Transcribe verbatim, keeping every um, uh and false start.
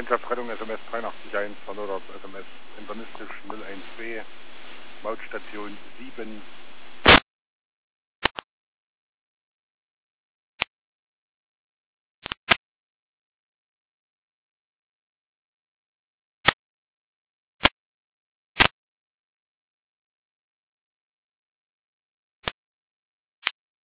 Mannschaft Rettung S M S dreiundachtzig eins, Hannover S M S internistisch null eins zwei, Mautstation sieben